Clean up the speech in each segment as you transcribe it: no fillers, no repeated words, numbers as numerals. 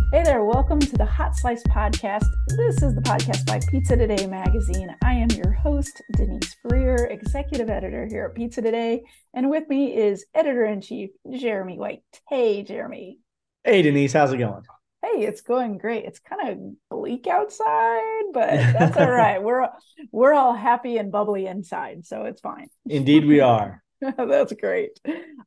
Hey there, welcome to the Hot Slice Podcast. This is the podcast by Pizza Today magazine. I am your host, Denise Freer, executive editor here at Pizza Today. And with me is editor-in-chief, Jeremy White. Hey, Jeremy. Hey Denise, how's it going? Hey, it's going great. It's kind of bleak outside, but that's all right. We're all happy and bubbly inside, so it's fine. Indeed, we are. That's great.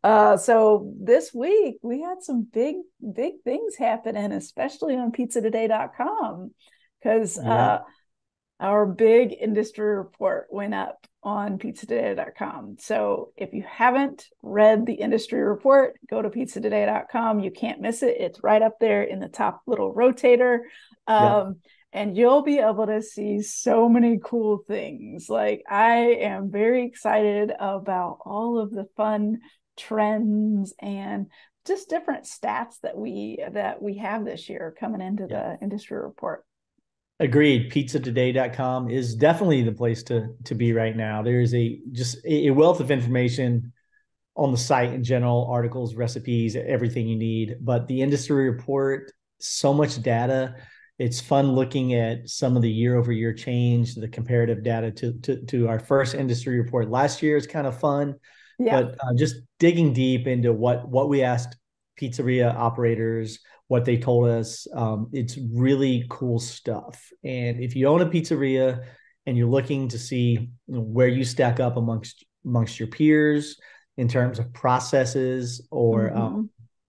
So this week we had some big things happening, especially on pizzatoday.com, because Yeah. our big industry report went up on pizzatoday.com. So if you haven't read the industry report, go to pizzatoday.com. You can't miss it. It's right up there in the top little rotator. Yep. And you'll be able to see so many cool things. Like, I am very excited about all of the fun trends and just different stats that we have this year coming into Yep. the industry report. Agreed. Pizzatoday.com is definitely the place to be right now. There's a wealth of information on the site in general, articles, recipes, everything you need. But the industry report, so much data. It's fun looking at some of the year over year change, the comparative data to our first industry report last year is kind of fun. Yeah. But just digging deep into what we asked pizzeria operators, what they told us, it's really cool stuff. And if you own a pizzeria and you're looking to see where you stack up amongst your peers in terms of processes or Mm-hmm.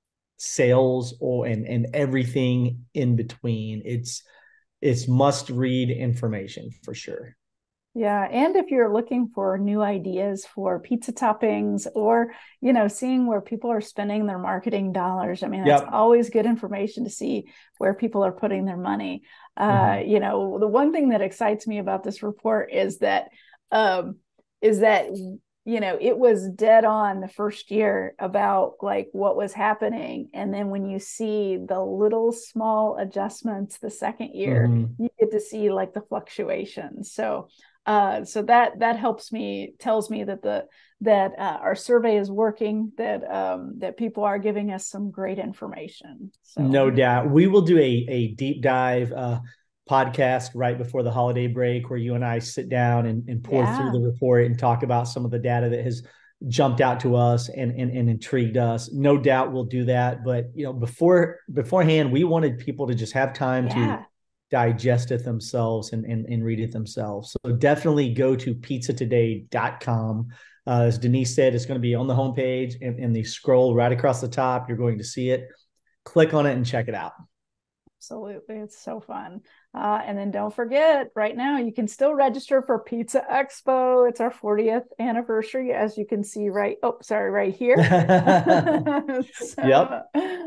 sales and everything in between, it's must read information for sure. Yeah, and if you're looking for new ideas for pizza toppings or, seeing where people are spending their marketing dollars, I mean, that's Yep. always good information to see where people are putting their money. Mhm. The one thing that excites me about this report um, is that, it was dead on the first year about like what was happening. And then when you see the little small adjustments the second year, Mhm. you get to see like the fluctuations. So that helps me, tells me that our survey is working, that people are giving us some great information. So No doubt. We will do a deep dive podcast right before the holiday break where you and I sit down and pour through yeah, the report and talk about some of the data that has jumped out to us and intrigued us. No doubt we'll do that. But beforehand, we wanted people to just have time to yeah. digest it themselves and read it themselves. So definitely go to pizzatoday.com. As Denise said, it's going to be on the homepage and the scroll right across the top. You're going to see it. Click on it and check it out. Absolutely. It's so fun. And then don't forget, right now, you can still register for Pizza Expo. It's our 40th anniversary, as you can see right here. Yep. so,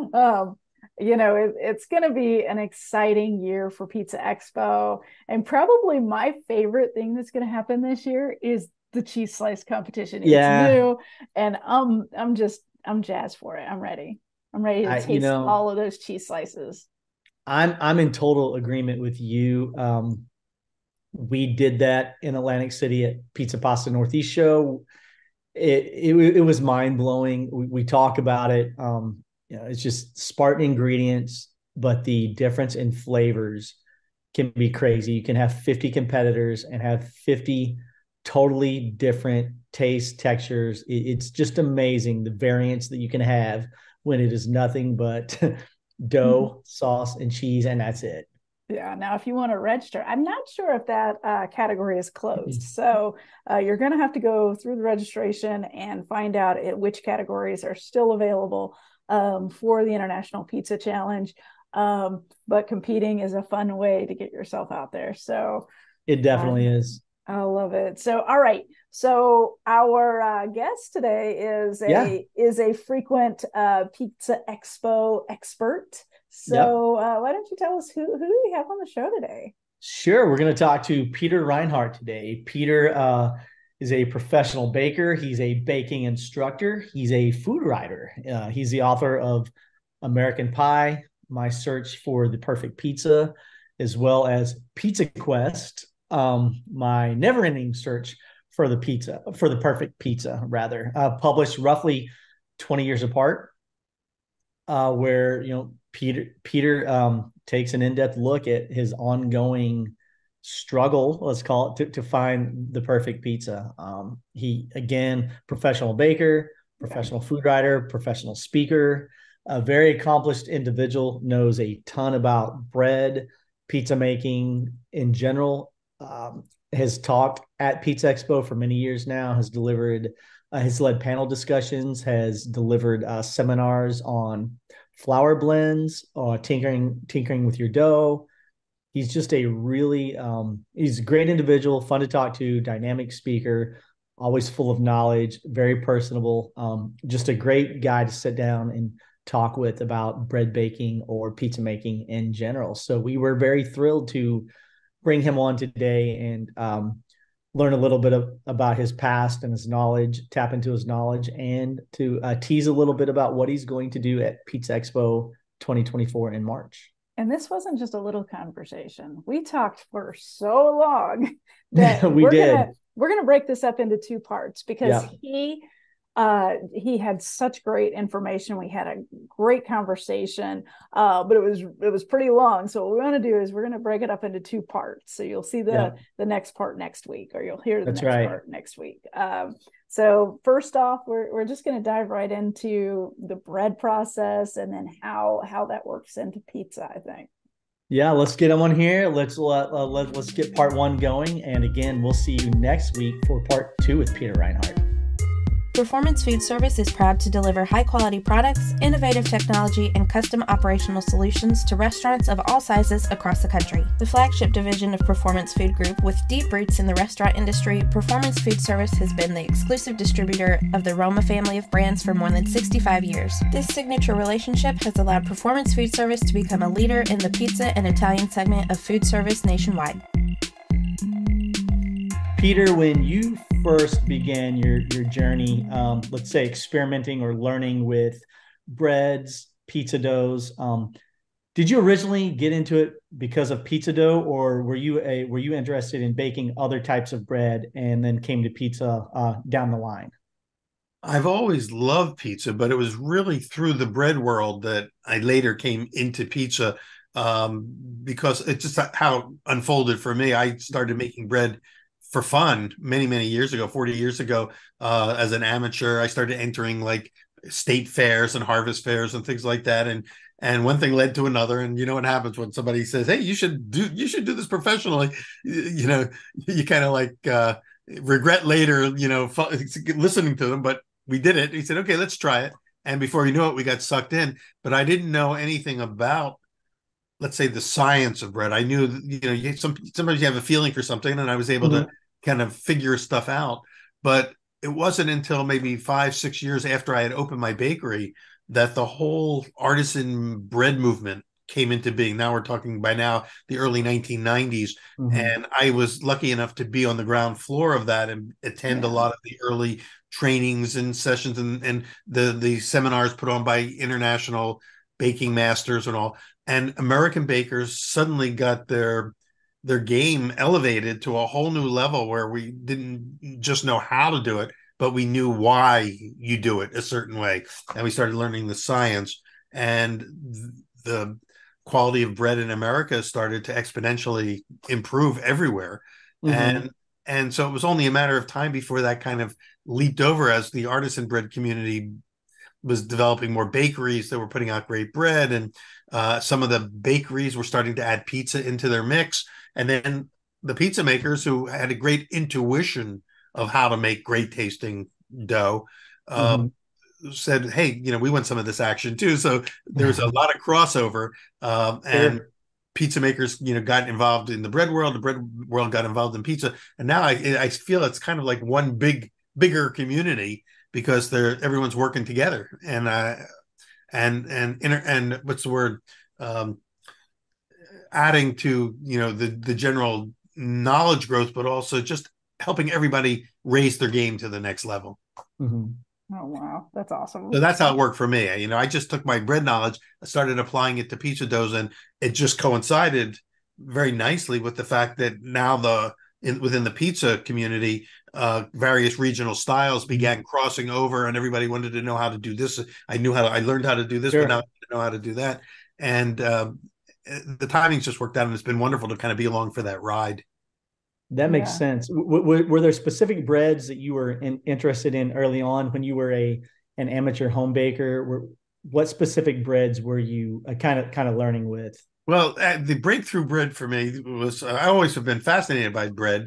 it's going to be an exciting year for Pizza Expo. And probably my favorite thing that's going to happen this year is the cheese slice competition. It's Yeah. new, and I'm jazzed for it. I'm ready. I'm ready to I, you taste know, all of those cheese slices. I'm in total agreement with you. We did that in Atlantic City at Pizza Pasta Northeast show. It was mind blowing. We talk about it. It's just Spartan ingredients, but the difference in flavors can be crazy. You can have 50 competitors and have 50 totally different tastes, textures. It's just amazing the variance that you can have when it is nothing but dough, sauce, and cheese, and that's it. Yeah. Now, if you want to register, I'm not sure if that category is closed. So you're going to have to go through the registration and find out which categories are still available for the International Pizza Challenge. But competing is a fun way to get yourself out there. So It uh, definitely is. I love it. So, all right. So our guest today Yeah. is a frequent Pizza Expo expert. Yep. So, why don't you tell us who do we have on the show today? Sure. We're going to talk to Peter Reinhardt today. Peter is a professional baker. He's a baking instructor. He's a food writer. He's the author of American Pie, My Search for the Perfect Pizza, as well as Pizza Quest, my never-ending search for the perfect pizza, rather, published roughly 20 years apart, where Peter takes an in-depth look at his ongoing struggle, let's call it, to find the perfect pizza. He, again, professional baker, professional food writer, professional speaker, a very accomplished individual, knows a ton about bread, pizza making in general. Has talked at Pizza Expo for many years now, has led panel discussions, has delivered seminars on flour blends, tinkering with your dough. He's just he's a great individual, fun to talk to, dynamic speaker, always full of knowledge, very personable, just a great guy to sit down and talk with about bread baking or pizza making in general. So we were very thrilled to bring him on today and learn a little bit about his past and his knowledge, tap into his knowledge, and to tease a little bit about what he's going to do at Pizza Expo 2024 in March. And this wasn't just a little conversation. We talked for so long that we're going to break this up into two parts, because he had such great information. We had a great conversation, but it was pretty long. So what we want to do is we're going to break it up into two parts. So you'll see the next part next week, or you'll hear the next part next week. So first off, we're just going to dive right into the bread process, and then how that works into pizza, I think. Yeah, let's get him on here. Let's get part one going. And again, we'll see you next week for part two with Peter Reinhardt. Performance Food Service is proud to deliver high-quality products, innovative technology, and custom operational solutions to restaurants of all sizes across the country. The flagship division of Performance Food Group, with deep roots in the restaurant industry, Performance Food Service has been the exclusive distributor of the Roma family of brands for more than 65 years. This signature relationship has allowed Performance Food Service to become a leader in the pizza and Italian segment of food service nationwide. Peter, when you first began your journey, let's say experimenting or learning with breads, pizza doughs, did you originally get into it because of pizza dough, or were you interested in baking other types of bread and then came to pizza down the line? I've always loved pizza, but it was really through the bread world that I later came into pizza, because it's just how it unfolded for me. I started making bread for fun many years ago, 40 years ago, as an amateur. I started entering like state fairs and harvest fairs and things like that, and one thing led to another. And you know what happens when somebody says, hey, you should do this professionally, you kind of like regret later, listening to them. But we did it. He said, okay, let's try it. And before you know it, we got sucked in. But I didn't know anything about, let's say, the science of bread. I knew, sometimes you have a feeling for something, and I was able to kind of figure stuff out. But it wasn't until maybe 5-6 years after I had opened my bakery that the whole artisan bread movement came into being. Now we're talking by now the early 1990s. And I was lucky enough to be on the ground floor of that and attend a lot of the early trainings and sessions and the seminars put on by international baking masters and all. And American bakers suddenly got their game elevated to a whole new level, where we didn't just know how to do it, but we knew why you do it a certain way. And we started learning the science, and the quality of bread in America started to exponentially improve everywhere. And so it was only a matter of time before that kind of leaped over, as the artisan bread community was developing more bakeries that were putting out great bread, and some of the bakeries were starting to add pizza into their mix. And then the pizza makers, who had a great intuition of how to make great tasting dough, said, hey, we want some of this action too. So there was a lot of crossover, and pizza makers, got involved in the bread world. The bread world got involved in pizza. And now I feel it's kind of like one bigger community, because everyone's working together, and what's the word, adding to the general knowledge growth, but also just helping everybody raise their game to the next level. Oh wow, that's awesome. So that's how it worked for me. I just took my bread knowledge, I started applying it to pizza doughs, and it just coincided very nicely with the fact that now within the pizza community, various regional styles began crossing over, and everybody wanted to know how to do this. I learned how to do this, but now I know how to do that. and the timing's just worked out, and it's been wonderful to kind of be along for that ride. That makes sense. Were there specific breads that you were interested in early on when you were an amateur home baker? What specific breads were you kind of learning with? Well, the breakthrough bread for me was I always have been fascinated by bread,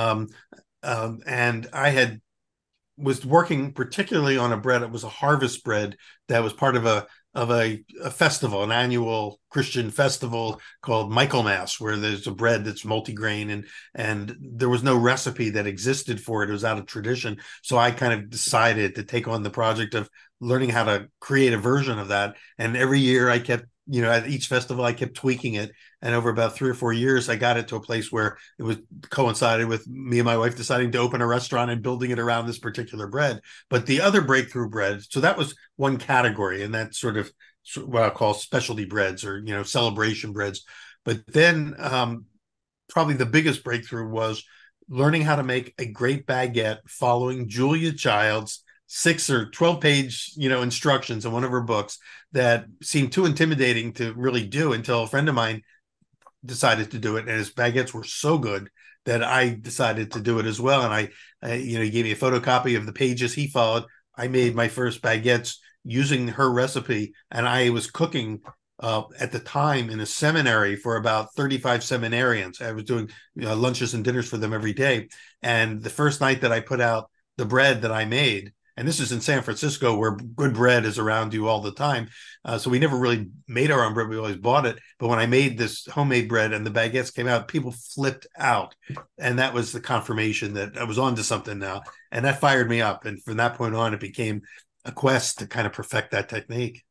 and was working particularly on a bread. It was a harvest bread that was part of a festival, an annual Christian festival called Michaelmas, where there's a bread that's multigrain, and there was no recipe that existed for it. It was out of tradition. So I kind of decided to take on the project of learning how to create a version of that. And every year I kept, at each festival, I kept tweaking it. And over about 3 or 4 years, I got it to a place where it was coincided with me and my wife deciding to open a restaurant and building it around this particular bread. But the other breakthrough bread, so that was one category, and that's sort of what I call specialty breads or, celebration breads. But then probably the biggest breakthrough was learning how to make a great baguette following Julia Child's 6 or 12-page, instructions in one of her books that seemed too intimidating to really do until a friend of mine decided to do it. And his baguettes were so good that I decided to do it as well. And he gave me a photocopy of the pages he followed. I made my first baguettes using her recipe. And I was cooking at the time in a seminary for about 35 seminarians. I was doing lunches and dinners for them every day. And the first night that I put out the bread that I made, and this is in San Francisco where good bread is around you all the time. So we never really made our own bread. We always bought it. But when I made this homemade bread and the baguettes came out, people flipped out. And that was the confirmation that I was onto something now. And that fired me up. And from that point on, it became a quest to kind of perfect that technique.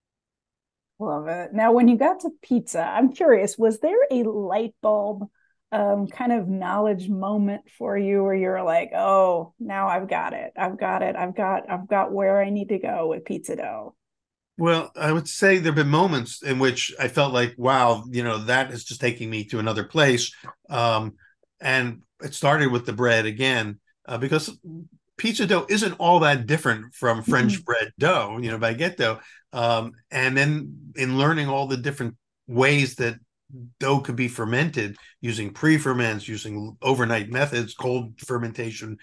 Love it. Now, when you got to pizza, I'm curious, was there a light bulb kind of knowledge moment for you where you're like, oh, now I've got it. I've got where I need to go with pizza dough? Well, I would say there have been moments in which I felt like, wow, that is just taking me to another place. And it started with the bread again, because pizza dough isn't all that different from French bread dough, baguette dough. And then in learning all the different ways that dough could be fermented using pre-ferments, using overnight methods, cold fermentation,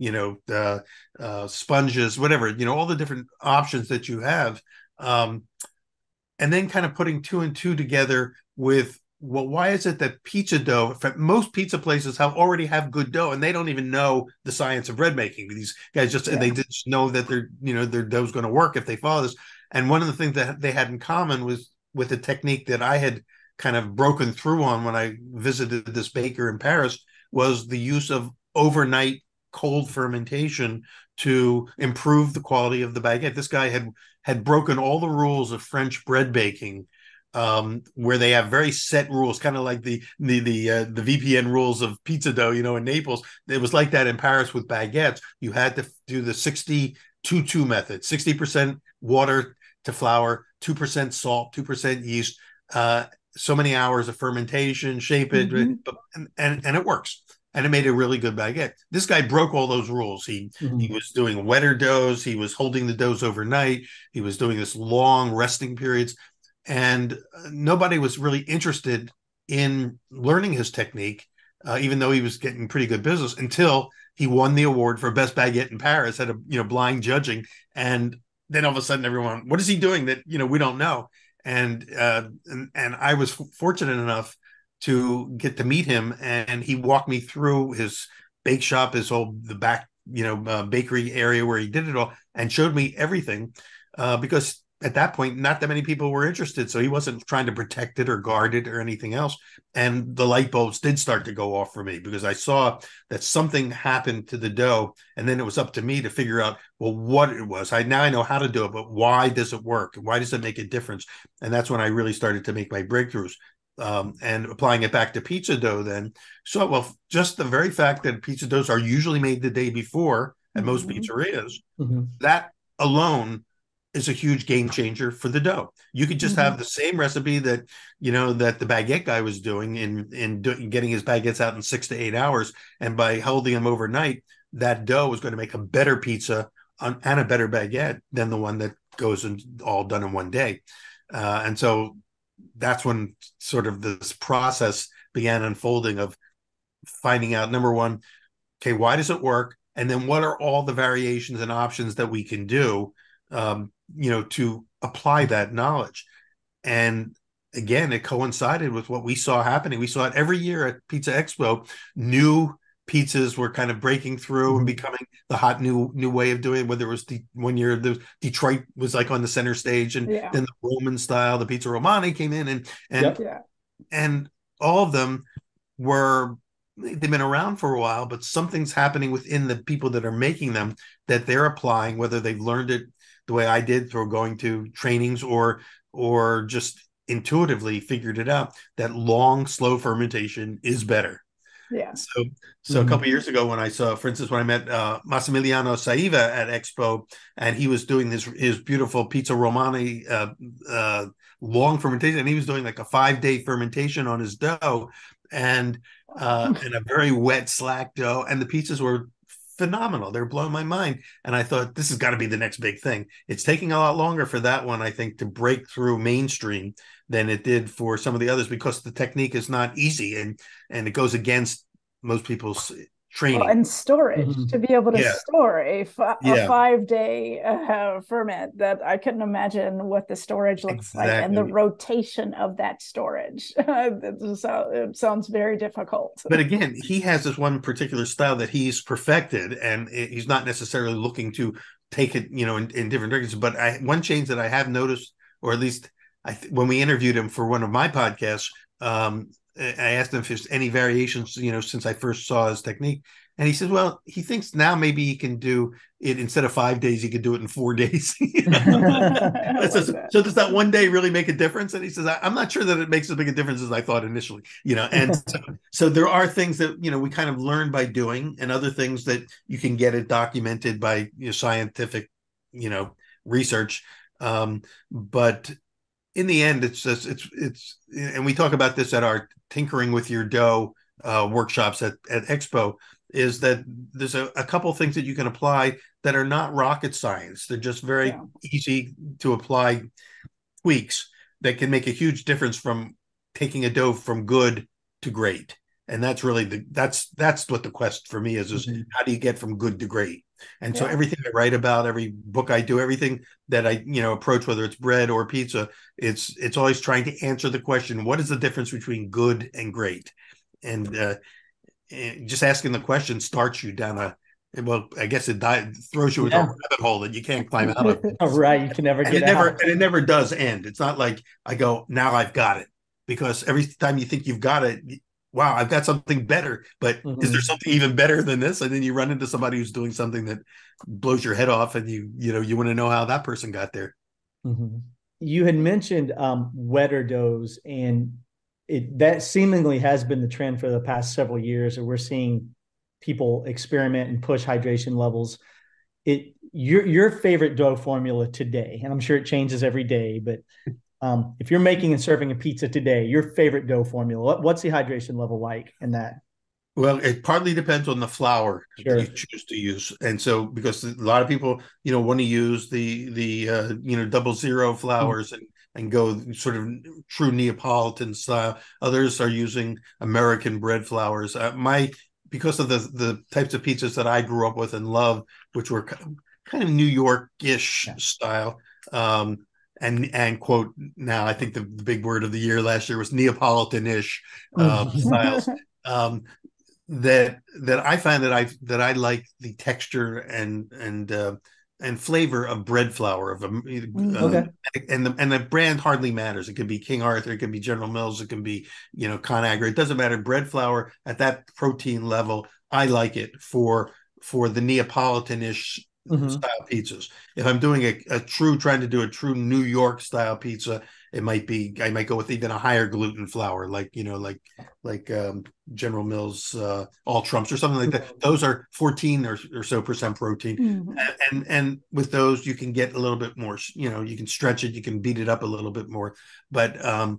sponges, whatever, all the different options that you have. And then kind of putting 2 and 2 together with, well, why is it that pizza dough, most pizza places already have good dough and they don't even know the science of bread making. These guys they just know that their dough's going to work if they follow this. And one of the things that they had in common was with a technique that I had kind of broken through on when I visited this baker in Paris was the use of overnight cold fermentation to improve the quality of the baguette. This guy had broken all the rules of French bread baking, where they have very set rules, kind of like the VPN rules of pizza dough, in Naples. It was like that in Paris with baguettes. You had to do the 60-2-2 method, 60% water to flour, 2% salt, 2% yeast, so many hours of fermentation, shape it, and it works. And it made a really good baguette. This guy broke all those rules. He was doing wetter doughs. He was holding the doughs overnight. He was doing this long resting periods. And nobody was really interested in learning his technique, even though he was getting pretty good business, until he won the award for best baguette in Paris at a blind judging. And then all of a sudden everyone, what is he doing that we don't know? And I was fortunate enough to get to meet him, and he walked me through his bake shop, the back bakery area where he did it all, and showed me everything, because at that point not that many people were interested, so he wasn't trying to protect it or guard it or anything else. And the light bulbs did start to go off for me, because I saw that something happened to the dough, and then it was up to me to figure out, well, what it was. Now I know how to do it, but why does it work? Why does it make a difference? And that's when I really started to make my breakthroughs, and applying it back to pizza dough then. So, well, just the very fact that pizza doughs are usually made the day before at most pizzerias, that alone is a huge game changer for the dough. You could just have the same recipe that that the baguette guy was doing in getting his baguettes out in 6 to 8 hours, and by holding them overnight, that dough is going to make a better pizza and a better baguette than the one that goes in all done in one day. And so that's when sort of this process began unfolding of finding out, number one, okay, why does it work? And then what are all the variations and options that we can do, to apply that knowledge? And again, it coincided with what we saw happening. We saw it every year at Pizza Expo. New pizzas were kind of breaking through and becoming the hot new way of doing it. Whether it was one year, the Detroit was like on the center stage, and then the Roman style, the Pizza Romani came in, and all of them they've been around for a while, but something's happening within the people that are making them that they're applying, whether they've learned it the way I did through going to trainings or just intuitively figured it out, that long, slow fermentation is better. Yeah. So a couple of years ago, when I saw, for instance, when I met Massimiliano Saiva at Expo, and he was doing his beautiful Pizza Romani long fermentation, and he was doing like a 5-day fermentation on his dough, and a very wet slack dough, and the pizzas were phenomenal. They're blowing my mind. And I thought, this has got to be the next big thing. It's taking a lot longer for that one, I think, to break through mainstream than it did for some of the others, because the technique is not easy, and it goes against most people's training. Well, and storage, to be able to store a 5-day ferment, that I couldn't imagine what the storage looks like, and the rotation of that storage. It sounds very difficult. But again, he has this one particular style that he's perfected, and he's not necessarily looking to take it, in different directions. But one change that I have noticed, or at least when we interviewed him for one of my podcasts, I asked him if there's any variations, since I first saw his technique. And he said, well, he thinks now maybe he can do it instead of 5 days, he could do it in 4 days. So does that one day really make a difference? And he says, I'm not sure that it makes as big a difference as I thought initially, and so there are things that, we kind of learn by doing, and other things that you can get it documented by scientific, research. But in the end, it's and we talk about this at our Tinkering with Your Dough workshops at Expo, is that there's a couple of things that you can apply that are not rocket science. They're just very easy to apply tweaks that can make a huge difference from taking a dough from good to great. And that's really that's what the quest for me is how do you get from good to great? And so everything I write about, every book I do, everything that I, approach, whether it's bread or pizza, it's always trying to answer the question, what is the difference between good and great? And just asking the question starts you down I guess it throws you into a rabbit hole that you can't climb out of. Right. You can never get out. And it never does end. It's not like I go, now I've got it. Because every time you think you've got it, wow, I've got something better, but is there something even better than this? And then you run into somebody who's doing something that blows your head off, and you want to know how that person got there. You had mentioned wetter doughs, and that seemingly has been the trend for the past several years, and we're seeing people experiment and push hydration levels. Your favorite dough formula today, and I'm sure it changes every day, but if you're making and serving a pizza today, your favorite dough formula, what's the hydration level like in that? Well, it partly depends on the flour that you choose to use. And so, because a lot of people, want to use the 00 flours and go sort of true Neapolitan style. Others are using American bread flours. Because of the types of pizzas that I grew up with and love, which were kind of New York-ish style, and quote, now I think the big word of the year last year was Neapolitan-ish styles, that I find that I like the texture and flavor of bread flour and the brand hardly matters. It could be King Arthur, it could be General Mills, it can be ConAgra. It doesn't matter. Bread flour at that protein level, I like it for the Neapolitan-ish style pizzas. If I'm doing trying to do a true New York style pizza, I might go with even a higher gluten flour, like General Mills All Trumps or something like that. Those are 14 or so % protein, and with those you can get a little bit more. You can stretch it, you can beat it up a little bit more, but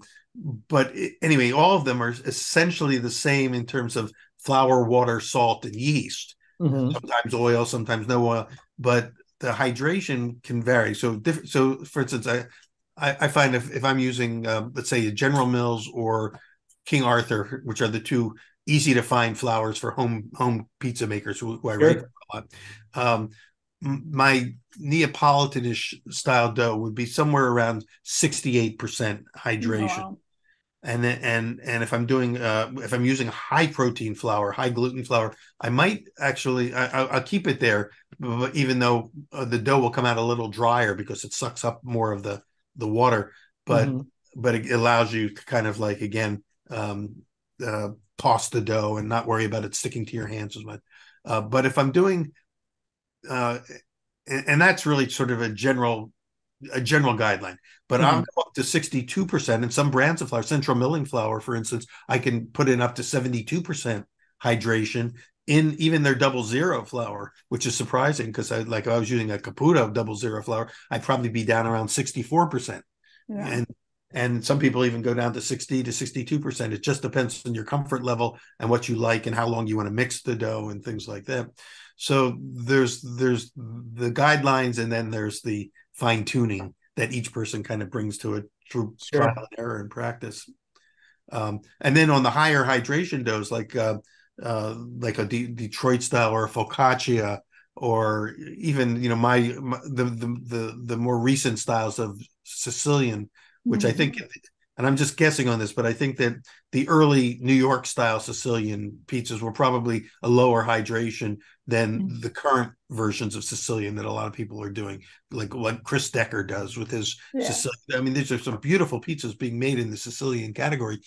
anyway, all of them are essentially the same in terms of flour, water, salt, and yeast. Sometimes oil, sometimes no oil, but the hydration can vary. So for instance, I find if I'm using, let's say, General Mills or King Arthur, which are the two easy to find flours for home pizza makers who I write for a lot. My Neapolitanish style dough would be somewhere around 68% hydration. Wow. And if I'm doing if I'm using high protein flour, high gluten flour, I might actually I'll keep it there, even though the dough will come out a little drier because it sucks up more of the water, but it allows you to kind of like, again, toss the dough and not worry about it sticking to your hands as much. But if I'm doing and that's really sort of a general guideline, but I'll go up to 62%. And some brands of flour, Central Milling flour, for instance, I can put in up to 72% hydration in even their 00 flour, which is surprising because if I was using a Caputo 00 flour, I'd probably be down around 64%. Yeah. And some people even go down to 60 to 62%. It just depends on your comfort level and what you like and how long you want to mix the dough and things like that. So there's the guidelines, and then there's the fine tuning that each person kind of brings to it through trial and error and practice. And then on the higher hydration doughs, like a Detroit style or a focaccia, or even the more recent styles of Sicilian, which I think, and I'm just guessing on this, but I think that the early New York style Sicilian pizzas were probably a lower hydration than the current versions of Sicilian that a lot of people are doing, like what Chris Decker does with his Sicilian. I mean, there's some beautiful pizzas being made in the Sicilian category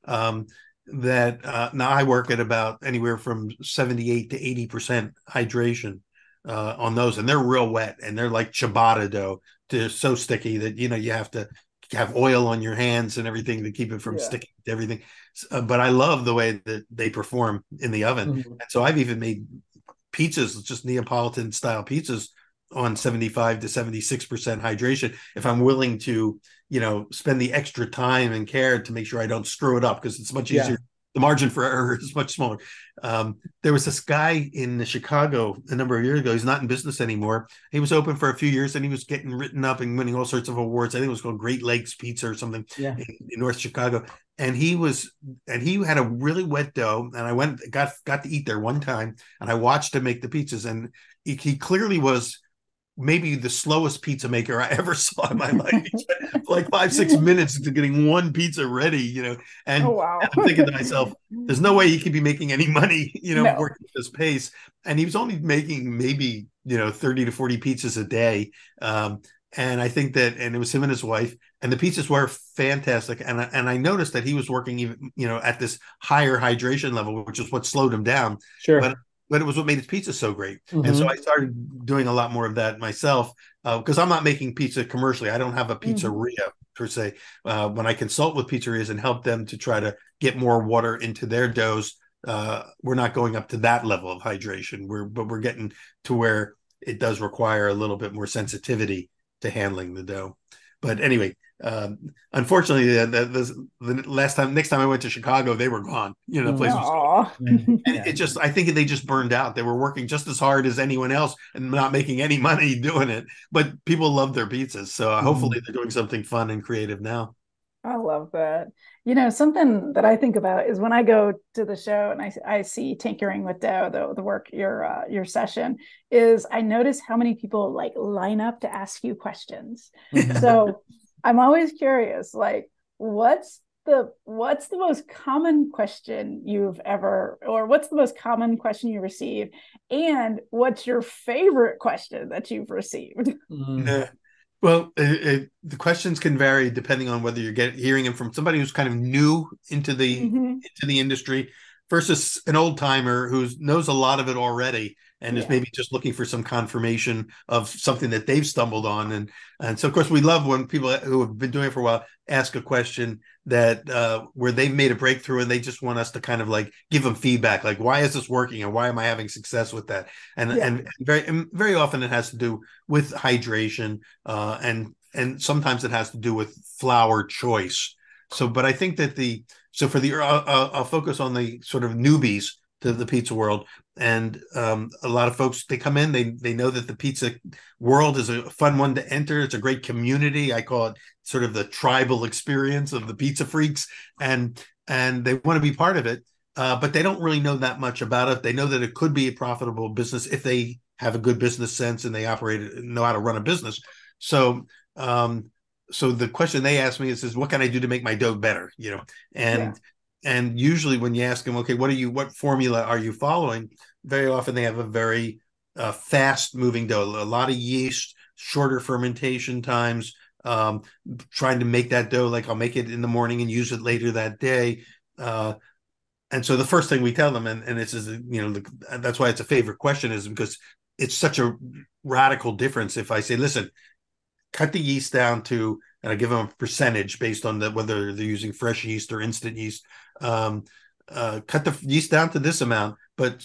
that now I work at about anywhere from 78 to 80% hydration on those, and they're real wet, and they're like ciabatta dough. They're so sticky that you have to have oil on your hands and everything to keep it from sticking to everything. But I love the way that they perform in the oven. And so I've even made pizzas, just Neapolitan style pizzas, on 75 to 76% hydration, if I'm willing to, spend the extra time and care to make sure I don't screw it up, because it's much easier. The margin for error is much smaller. There was this guy in Chicago a number of years ago. He's not in business anymore. He was open for a few years, and he was getting written up and winning all sorts of awards. I think it was called Great Lakes Pizza or something in North Chicago. And he had a really wet dough. And I got to eat there one time, and I watched him make the pizzas. And he clearly was maybe the slowest pizza maker I ever saw in my life. Like 5-6 minutes to getting one pizza ready, and, and I'm thinking to myself, there's no way he could be making any money, working at this pace. And he was only making maybe, 30 to 40 pizzas a day. And I think that, and it was him and his wife, and the pizzas were fantastic. And I noticed that he was working even, at this higher hydration level, which is what slowed him down. But it was what made his pizza so great. And so I started doing a lot more of that myself, because I'm not making pizza commercially. I don't have a pizzeria per se. When I consult with pizzerias and help them to try to get more water into their doughs, we're not going up to that level of hydration. But we're getting to where it does require a little bit more sensitivity to handling the dough. But anyway, unfortunately, the next time I went to Chicago, they were gone. The place was gone. And I think they just burned out. They were working just as hard as anyone else and not making any money doing it. But people love their pizzas, so hopefully they're doing something fun and creative now. I love that. Something that I think about is when I go to the show and I see Tinkering with Dough, the work, your session, is I notice how many people line up to ask you questions. So I'm always curious, what's the most common question you've ever, or what's the most common question you receive, and what's your favorite question that you've received? Well, the questions can vary depending on whether you're hearing them from somebody who's kind of new into the industry versus an old timer who knows a lot of it already and is maybe just looking for some confirmation of something that they've stumbled on. And so, of course, we love when people who have been doing it for a while ask a question that where they've made a breakthrough and they just want us to kind of give them feedback, like, why is this working and why am I having success with that? And very often it has to do with hydration, and sometimes it has to do with flour choice. So, but I think that I'll focus on the sort of newbies to the pizza world. And a lot of folks, they come in, they know that the pizza world is a fun one to enter. It's a great community. I call it sort of the tribal experience of the pizza freaks, and they want to be part of it. But they don't really know that much about it. They know that it could be a profitable business if they have a good business sense and they know how to run a business. So the question they ask me is what can I do to make my dough better? And usually when you ask them, okay, what formula are you following? Very often they have a very fast moving dough, a lot of yeast, shorter fermentation times, trying to make that dough, like I'll make it in the morning and use it later that day. And so the first thing we tell them, and this is, that's why it's a favorite question, is because it's such a radical difference. If I say, listen, cut the yeast down to, and I give them a percentage based on whether they're using fresh yeast or instant yeast, cut the yeast down to this amount, but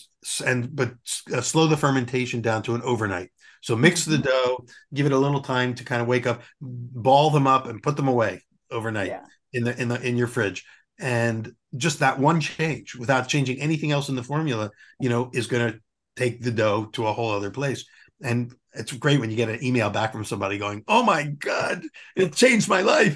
slow the fermentation down to an overnight. So mix the dough, give it a little time to kind of wake up, ball them up, and put them away overnight in your fridge. And just that one change, without changing anything else in the formula, is going to take the dough to a whole other place. And it's great when you get an email back from somebody going, "Oh my God, it changed my life."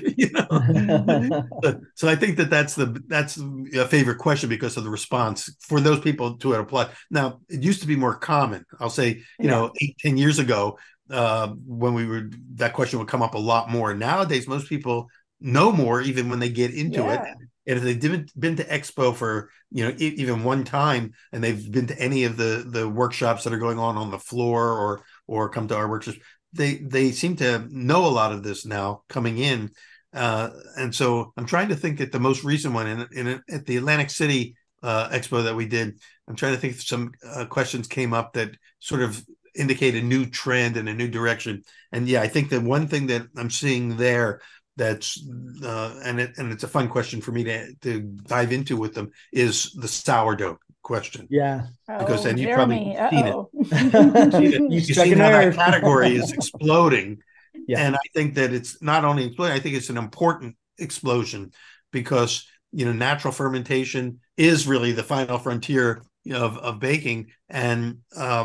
So I think that's a favorite question because of the response for those people to it apply. Now, it used to be more common. I'll say, 8-10 years ago, when that question would come up a lot more. Nowadays, most people know more even when they get into it. And if they've been to Expo for even one time, and they've been to any of the workshops that are going on the floor, or come to our workshops, they seem to know a lot of this now coming in. And so I'm trying to think at the most recent one at the Atlantic City Expo that we did. I'm trying to think if some questions came up that sort of indicate a new trend and a new direction. And I think that one thing that I'm seeing there that's and it's a fun question for me to dive into with them is the sourdough question. Because then you Jeremy, probably seen it. You've seen how that category is exploding. And I think that it's not only exploding, I think it's an important explosion because natural fermentation is really the final frontier of baking, and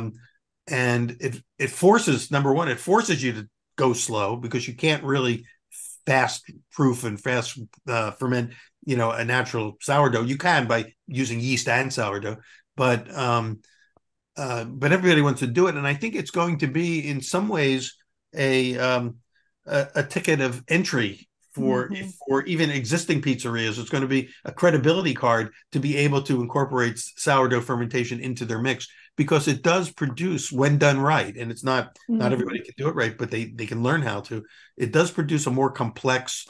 it forces, number one, it forces you to go slow because you can't really fast proof and fast ferment a natural sourdough. You can by using yeast and sourdough, but everybody wants to do it, and I think it's going to be in some ways a ticket of entry for even existing pizzerias. It's going to be a credibility card to be able to incorporate sourdough fermentation into their mix, because it does produce, when done right, and it's not everybody can do it right, but they can learn how to. It does produce a more complex,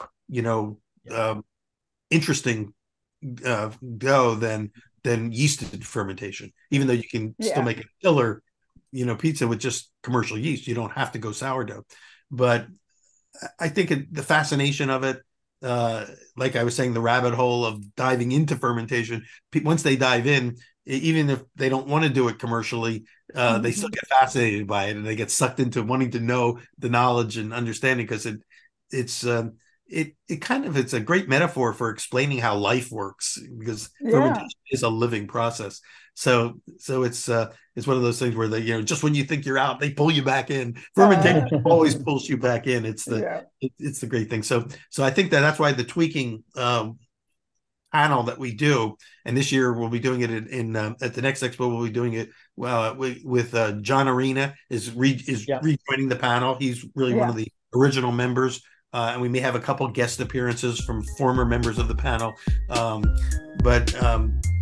interesting dough than yeasted fermentation. Even though you can still make a killer, pizza with just commercial yeast, you don't have to go sourdough. But I think the fascination of it, like I was saying, the rabbit hole of diving into fermentation. Once they dive in, even if they don't want to do it commercially, they still get fascinated by it, and they get sucked into wanting to know the knowledge and understanding, because it's a great metaphor for explaining how life works, because fermentation is a living process. So it's one of those things where they, just when you think you're out, they pull you back in. Fermentation always pulls you back in. It's the great thing. So I think that's why the tweaking panel that we do, and this year we'll be doing it in at the next expo. We'll be doing it with John Arena is rejoining the panel. He's really one of the original members, and we may have a couple guest appearances from former members of the panel. But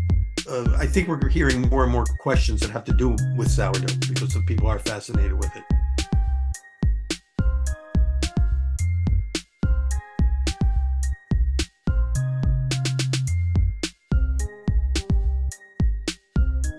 I think we're hearing more and more questions that have to do with sourdough because people are fascinated with it.